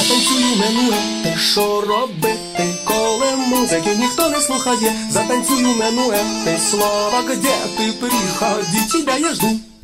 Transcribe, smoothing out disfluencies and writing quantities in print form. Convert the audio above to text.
Затанцюю минує, ти що робити, коли музики ніхто не слухає. Затанцюю минує, ти слова, где ты, приходи, тебя я жду.